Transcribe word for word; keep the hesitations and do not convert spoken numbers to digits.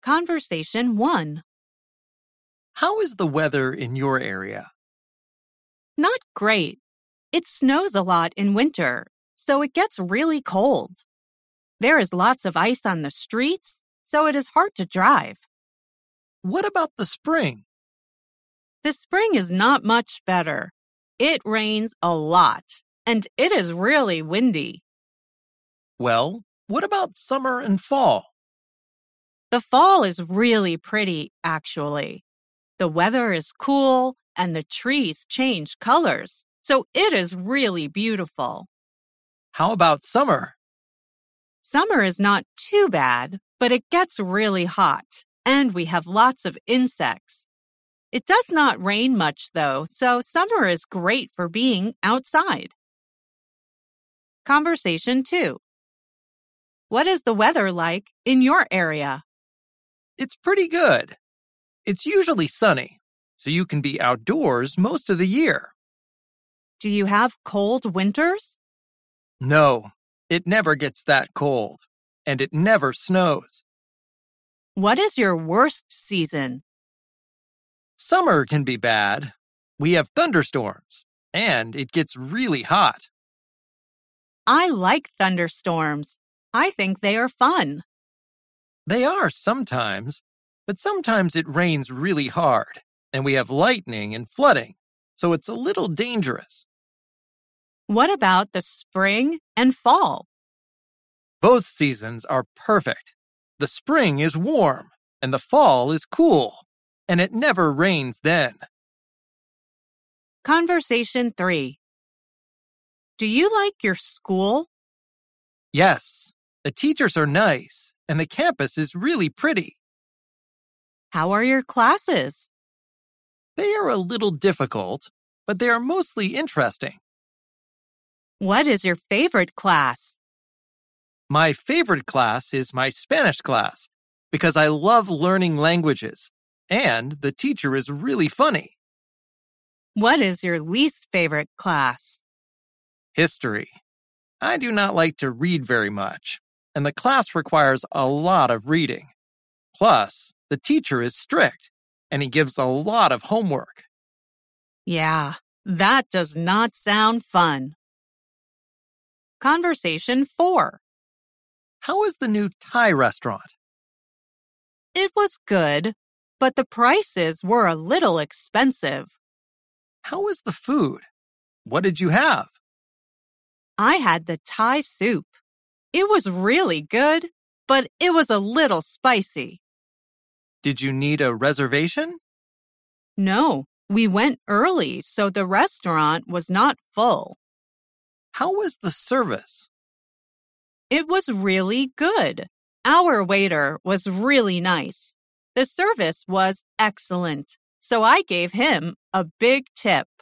Conversation one. How is the weather in your area? Not great. It snows a lot in winter, so it gets really cold. There is lots of ice on the streets, so it is hard to drive. What about the spring? The spring is not much better. It rains a lot, and it is really windy. Well, what about summer and fall? The fall is really pretty, actually. The weather is cool, and the trees change colors, so it is really beautiful. How about summer? Summer is not too bad, but it gets really hot, and we have lots of insects. It does not rain much, though, so summer is great for being outside. Conversation two. What is the weather like in your area? It's pretty good. It's usually sunny, so you can be outdoors most of the year. Do you have cold winters? No, it never gets that cold, and it never snows. What is your worst season? Summer can be bad. We have thunderstorms, and it gets really hot. I like thunderstorms. I think they are fun. They are sometimes, but sometimes it rains really hard, and we have lightning and flooding, so it's a little dangerous. What about the spring and fall? Both seasons are perfect. The spring is warm, and the fall is cool, and it never rains then. Conversation three. Do you like your school? Yes, the teachers are nice, and the campus is really pretty. How are your classes? They are a little difficult, but they are mostly interesting. What is your favorite class? My favorite class is my Spanish class because I love learning languages, and the teacher is really funny. What is your least favorite class? History. I do not like to read very much, and the class requires a lot of reading. Plus, the teacher is strict, and he gives a lot of homework. Yeah, that does not sound fun. Conversation four. How is the new Thai restaurant? It was good, but the prices were a little expensive. How is the food? What did you have? I had the Thai soup. It was really good, but it was a little spicy. Did you need a reservation? No, we went early, so the restaurant was not full. How was the service? It was really good. Our waiter was really nice. The service was excellent, so I gave him a big tip.